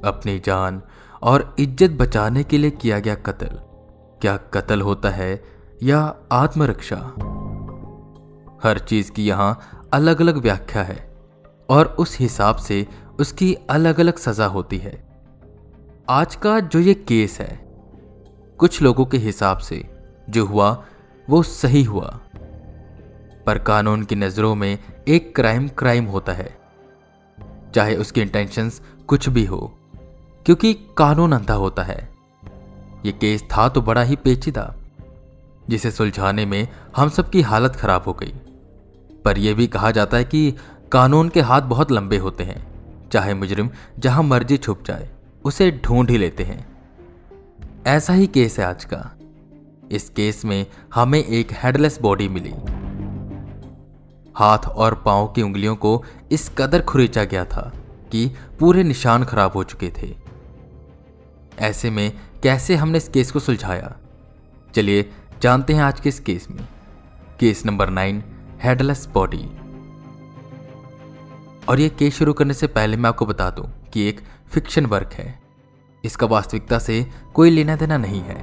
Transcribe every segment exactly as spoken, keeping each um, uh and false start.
अपनी जान और इज्जत बचाने के लिए किया गया कत्ल क्या कत्ल होता है या आत्मरक्षा? हर चीज की यहां अलग अलग व्याख्या है और उस हिसाब से उसकी अलग अलग सजा होती है। आज का जो ये केस है, कुछ लोगों के हिसाब से जो हुआ वो सही हुआ, पर कानून की नजरों में एक क्राइम क्राइम होता है, चाहे उसकी इंटेंशंस कुछ भी हो, क्योंकि कानून अंधा होता है। ये केस था तो बड़ा ही पेचीदा, जिसे सुलझाने में हम सबकी हालत खराब हो गई। पर यह भी कहा जाता है कि कानून के हाथ बहुत लंबे होते हैं, चाहे मुजरिम जहां मर्जी छुप जाए उसे ढूंढ ही लेते हैं। ऐसा ही केस है आज का। इस केस में हमें एक हेडलेस बॉडी मिली। हाथ और पांव की उंगलियों को इस कदर खुरेचा गया था कि पूरे निशान खराब हो चुके थे। ऐसे में कैसे हमने इस केस को सुलझाया, चलिए जानते हैं आज के इस केस में। Case number nine, headless body. और यह केस शुरू करने से पहले मैं आपको बता दूं कि एक फिक्शन वर्क है, इसका वास्तविकता से कोई लेना देना नहीं है।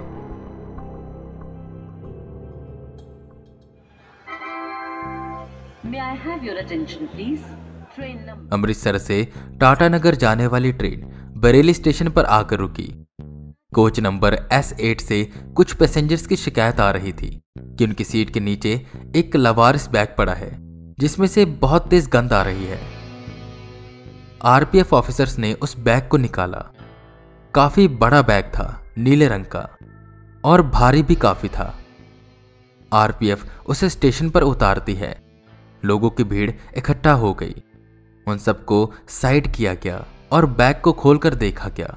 May I have your attention, please? Train number- Amritsar से टाटानगर जाने वाली ट्रेन बरेली स्टेशन पर आकर रुकी। कोच नंबर एस एट से कुछ पैसेंजर्स की शिकायत आ रही थी कि उनकी सीट के नीचे एक लवारिस बैग पड़ा है जिसमें से बहुत तेज गंध आ रही है। आरपीएफ ऑफिसर्स ने उस बैग को निकाला। काफी बड़ा बैग था, नीले रंग का, और भारी भी काफी था। आरपीएफ उसे स्टेशन पर उतारती है। लोगों की भीड़ इकट्ठा हो गई। उन सबको साइड किया गया और बैग को खोलकर देखा गया,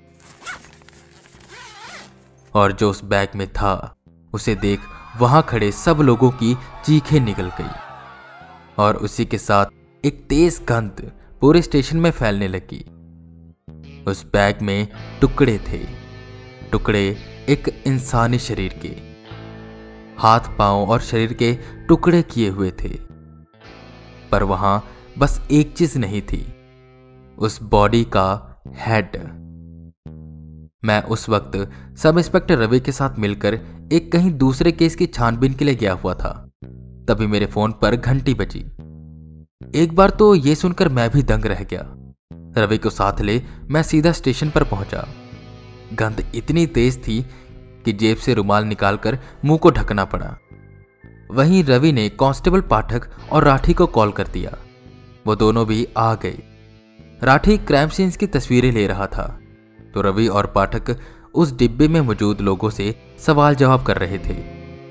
और जो उस बैग में था उसे देख वहां खड़े सब लोगों की चीखें निकल गई और उसी के साथ एक तेज गंध पूरे स्टेशन में फैलने लगी। उस बैग में टुकड़े थे, टुकड़े एक इंसानी शरीर के, हाथ पांव और शरीर के टुकड़े किए हुए थे। पर वहां बस एक चीज नहीं थी, उस बॉडी का हेड। मैं उस वक्त सब इंस्पेक्टर रवि के साथ मिलकर एक कहीं दूसरे केस की छानबीन के लिए गया हुआ था। तभी मेरे फोन पर घंटी बजी। एक बार तो यह सुनकर मैं भी दंग रह गया। रवि को साथ ले मैं सीधा स्टेशन पर पहुंचा। गंध इतनी तेज थी कि जेब से रुमाल निकालकर मुंह को ढकना पड़ा। वहीं रवि ने कांस्टेबल पाठक और राठी को कॉल कर दिया। वो दोनों भी आ गए। राठी क्राइम सीन्स की तस्वीरें ले रहा था, तो रवि और पाठक उस डिब्बे में मौजूद लोगों से सवाल जवाब कर रहे थे।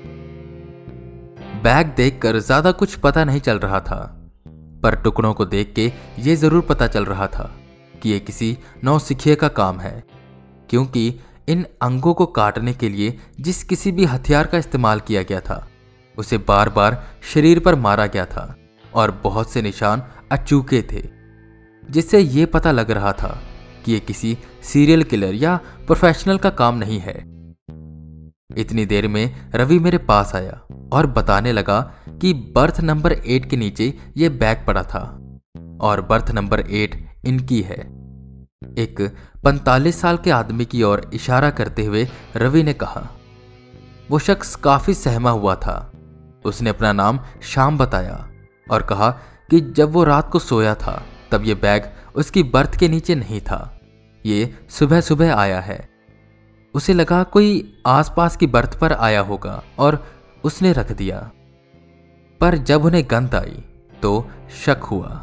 बैग देखकर ज्यादा कुछ पता नहीं चल रहा था, पर टुकड़ों को देख के ये जरूर पता चल रहा था कि यह किसी नौसिखिए का काम है, क्योंकि इन अंगों को काटने के लिए जिस किसी भी हथियार का इस्तेमाल किया गया था उसे बार बार शरीर पर मारा गया था और बहुत से निशान अचूके थे, जिससे यह पता लग रहा था कि यह किसी सीरियल किलर या प्रोफेशनल का काम नहीं है। इतनी देर में रवि मेरे पास आया और बताने लगा कि बर्थ नंबर एट के नीचे यह बैग पड़ा था और बर्थ नंबर एट इनकी है। एक पैंतालीस साल के आदमी की ओर इशारा करते हुए रवि ने कहा। वो शख्स काफी सहमा हुआ था। उसने अपना नाम श्याम बताया और कहा कि जब वो रात को सोया था तब ये बैग उसकी बर्थ के नीचे नहीं था, ये सुबह सुबह आया है। उसे लगा कोई आसपास की बर्थ पर आया होगा और उसने रख दिया, पर जब उन्हें गंध आई तो शक हुआ।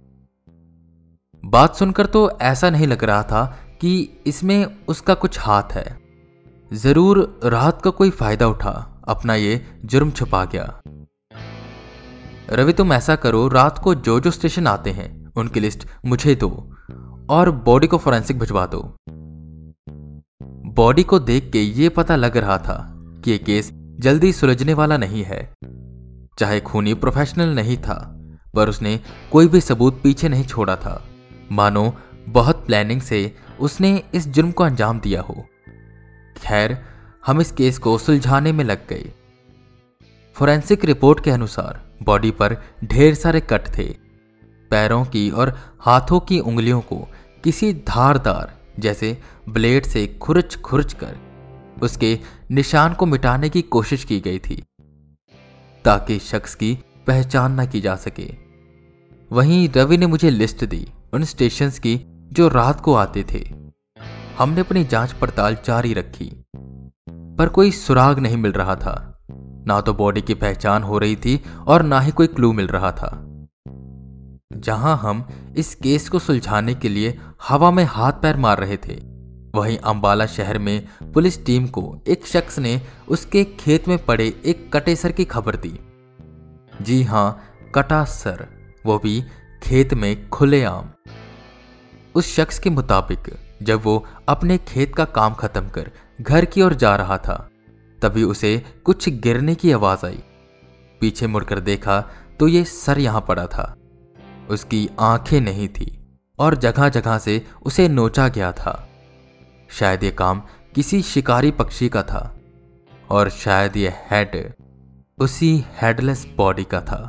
बात सुनकर तो ऐसा नहीं लग रहा था कि इसमें उसका कुछ हाथ है। जरूर राहत का कोई फायदा उठा अपना ये जुर्म छुपा गया। रवि, तुम ऐसा करो, रात को जो जो स्टेशन आते हैं उनकी लिस्ट मुझे दो और बॉडी को फोरेंसिक भिजवा दो। बॉडी को देख के ये पता लग रहा था कि ये केस जल्दी सुलझने वाला नहीं है। चाहे खूनी प्रोफेशनल नहीं था, पर उसने कोई भी सबूत पीछे नहीं छोड़ा था, मानो बहुत प्लानिंग से उसने इस जुर्म को अंजाम दिया हो। खैर, हम इस केस को सुलझाने में लग गए। फोरेंसिक रिपोर्ट के अनुसार बॉडी पर ढेर सारे कट थे। पैरों की और हाथों की उंगलियों को किसी धारदार जैसे ब्लेड से खुरच खुरच कर उसके निशान को मिटाने की कोशिश की गई थी ताकि शख्स की पहचान न की जा सके। वहीं रवि ने मुझे लिस्ट दी उन स्टेशंस की जो रात को आते थे। हमने अपनी जांच पड़ताल जारी रखी, पर कोई सुराग नहीं मिल रहा था। ना तो बॉडी की पहचान हो रही थी और ना ही कोई क्लू मिल रहा था। जहां हम इस केस को सुलझाने के लिए हवा में हाथ पैर मार रहे थे, वहीं अंबाला शहर में पुलिस टीम को एक शख्स ने उसके खेत में पड़े एक कटे सर की खबर दी। जी हां, कटा सर, वो भी खेत में खुलेआम। उस शख्स के मुताबिक जब वो अपने खेत का काम खत्म कर घर की ओर जा रहा था, तभी उसे कुछ गिरने की आवाज आई। पीछे मुड़कर देखा तो ये सर यहां पड़ा था। उसकी आंखें नहीं थी और जगह जगह से उसे नोचा गया था। शायद ये काम किसी शिकारी पक्षी का था और शायद ये हेड उसी हेडलेस बॉडी का था।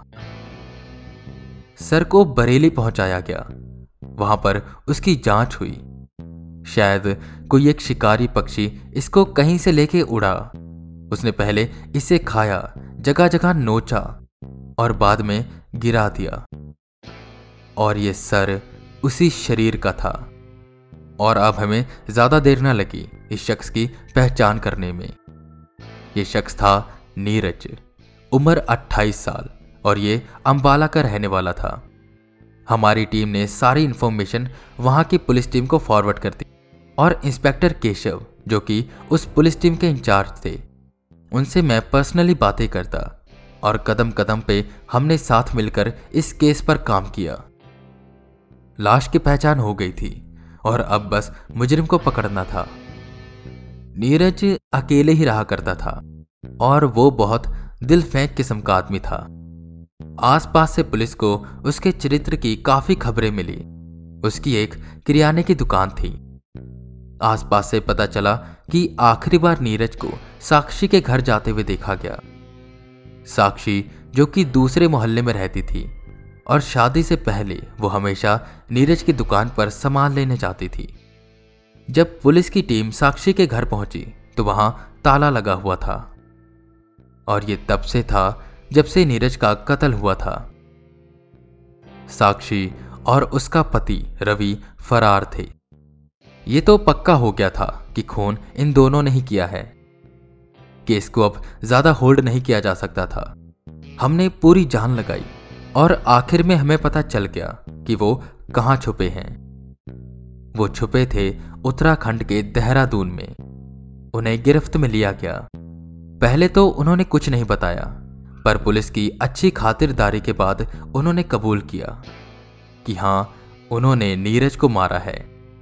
सर को बरेली पहुंचाया गया। वहां पर उसकी जांच हुई। शायद कोई एक शिकारी पक्षी इसको कहीं से लेके उड़ा। उसने पहले इसे खाया, जगह जगह नोचा और बाद में गिरा दिया। और ये सर उसी शरीर का था। और अब हमें ज्यादा देर न लगी इस शख्स की पहचान करने में। यह शख्स था नीरज, उम्र अट्ठाईस साल, और ये अंबाला का रहने वाला था। हमारी टीम ने सारी इंफॉर्मेशन वहां की पुलिस टीम को फॉरवर्ड कर दी और इंस्पेक्टर केशव, जो कि उस पुलिस टीम के इंचार्ज थे, उनसे मैं पर्सनली बातें करता और कदम कदम पे हमने साथ मिलकर इस केस पर काम किया। लाश की पहचान हो गई थी और अब बस मुजरिम को पकड़ना था। नीरज अकेले ही रहा करता था और वो बहुत दिल फेंक किस्म का आदमी था। आसपास से पुलिस को उसके चरित्र की काफी खबरें मिली। उसकी एक किराने की दुकान थी। आसपास से पता चला कि आखिरी बार नीरज को साक्षी के घर जाते हुए देखा गया। साक्षी, जो कि दूसरे मोहल्ले में रहती थी और शादी से पहले वो हमेशा नीरज की दुकान पर सामान लेने जाती थी। जब पुलिस की टीम साक्षी के घर पहुंची तो वहां ताला लगा हुआ था और ये तब से था जब से नीरज का कत्ल हुआ था। साक्षी और उसका पति रवि फरार थे। ये तो पक्का हो गया था कि खून इन दोनों ने ही किया है। केस को अब ज्यादा होल्ड नहीं किया जा सकता था। हमने पूरी जान लगाई और आखिर में हमें पता चल गया कि वो कहां छुपे हैं। वो छुपे थे उत्तराखंड के देहरादून में। उन्हें गिरफ्त में लिया गया। पहले तो उन्होंने कुछ नहीं बताया, पर पुलिस की अच्छी खातिरदारी के बाद उन्होंने कबूल किया कि हां, उन्होंने नीरज को मारा है।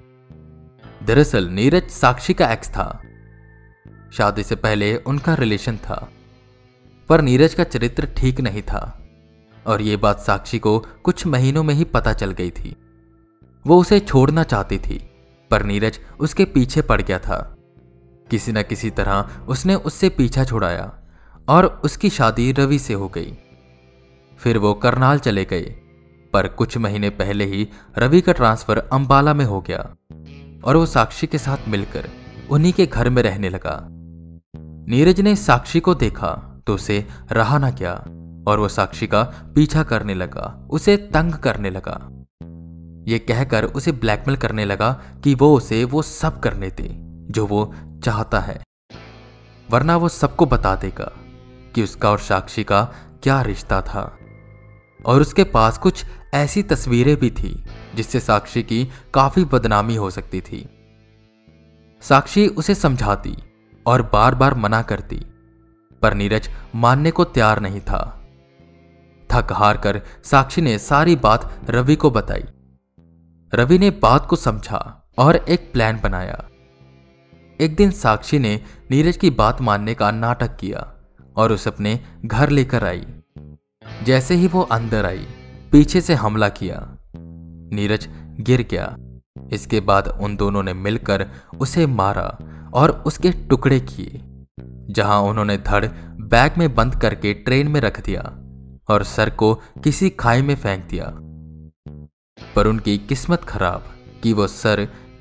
दरअसल नीरज साक्षी का एक्स था। शादी से पहले उनका रिलेशन था, पर नीरज का चरित्र ठीक नहीं था और यह बात साक्षी को कुछ महीनों में ही पता चल गई थी। वो उसे छोड़ना चाहती थी, पर नीरज उसके पीछे पड़ गया था। किसी न किसी तरह उसने उससे पीछा छुड़ाया और उसकी शादी रवि से हो गई। फिर वो करनाल चले गए, पर कुछ महीने पहले ही रवि का ट्रांसफर अंबाला में हो गया और वो साक्षी के साथ मिलकर उन्हीं के घर में रहने लगा। नीरज ने साक्षी को देखा तो उसे रहा ना गया और वो साक्षी का पीछा करने लगा, उसे तंग करने लगा। ये कहकर उसे ब्लैकमेल करने लगा कि वो उसे वो सब करने दे जो वो चाहता है, वरना वो सबको बता देगा कि उसका और साक्षी का क्या रिश्ता था। और उसके पास कुछ ऐसी तस्वीरें भी थी जिससे साक्षी की काफी बदनामी हो सकती थी। साक्षी उसे समझाती और बार बार मना करती, पर नीरज मानने को तैयार नहीं था। थक हार कर साक्षी ने सारी बात रवि को बताई। रवि ने बात को समझा और एक प्लान बनाया। एक दिन साक्षी ने नीरज की बात मानने का नाटक किया और उसे अपने घर लेकर आई। जैसे ही वो अंदर आई, पीछे से हमला किया। नीरज गिर गया। इसके बाद उन दोनों ने मिलकर उसे मारा और उसके टुकड़े किए। जहां उन्होंने धड़ बैग में बंद करके ट्रेन में रख दिया और सर को किसी खाई में फेंक दिया। पर उनकी किस्मत खराब कि वो सर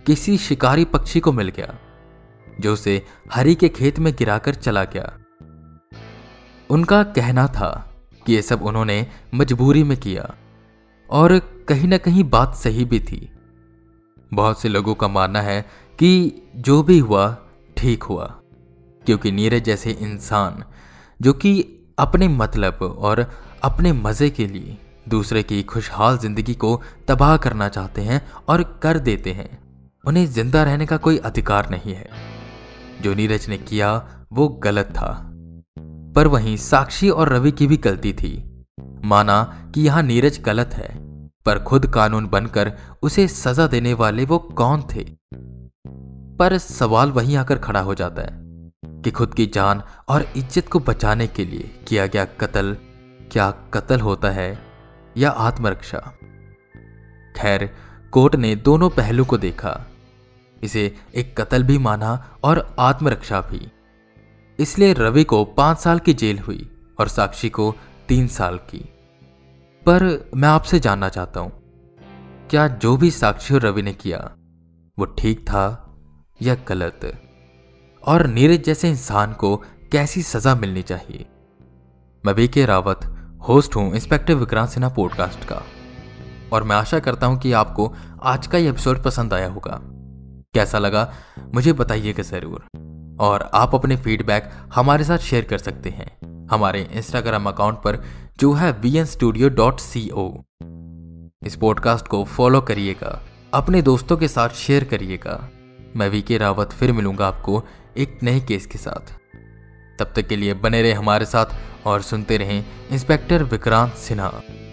किसी शिकारी पक्षी को मिल गया जो उसे हरी के खेत में गिराकर चला गया। उनका कहना था कि यह सब उन्होंने मजबूरी में किया और कहीं ना कहीं बात सही भी थी। बहुत से लोगों का मानना है कि जो भी हुआ ठीक हुआ, क्योंकि नीरज जैसे इंसान जो कि अपने मतलब और अपने मजे के लिए दूसरे की खुशहाल जिंदगी को तबाह करना चाहते हैं और कर देते हैं, उन्हें जिंदा रहने का कोई अधिकार नहीं है। जो नीरज ने किया वो गलत था, पर वहीं साक्षी और रवि की भी गलती थी। माना कि यहां नीरज गलत है, पर खुद कानून बनकर उसे सजा देने वाले वो कौन थे? पर सवाल वहीं आकर खड़ा हो जाता है कि खुद की जान और इज्जत को बचाने के लिए किया गया कत्ल क्या कत्ल होता है या आत्मरक्षा? खैर, कोर्ट ने दोनों पहलू को देखा, इसे एक कत्ल भी माना और आत्मरक्षा भी। इसलिए रवि को पांच साल की जेल हुई और साक्षी को तीन साल की। पर मैं आपसे जानना चाहता हूं, क्या जो भी साक्षी और रवि ने किया वो ठीक था या गलत? और नीरज जैसे इंसान को कैसी सजा मिलनी चाहिए? मैं वी के रावत, होस्ट हूं इंस्पेक्टर विक्रांत सिन्हा पॉडकास्ट का, और मैं आशा करता हूं कि आपको आज का ये एपिसोड पसंद आया होगा। कैसा लगा मुझे बताइएगा जरूर, और आप अपने फीडबैक हमारे साथ शेयर कर सकते हैं हमारे इंस्टाग्राम अकाउंट पर, जो है V N studio dot C O. इस पॉडकास्ट को फॉलो करिएगा, अपने दोस्तों के साथ शेयर करिएगा। मैं वी के रावत फिर मिलूंगा आपको एक नए केस के साथ। तब तक के लिए बने रहे हमारे साथ और सुनते रहें इंस्पेक्टर विक्रांत सिन्हा।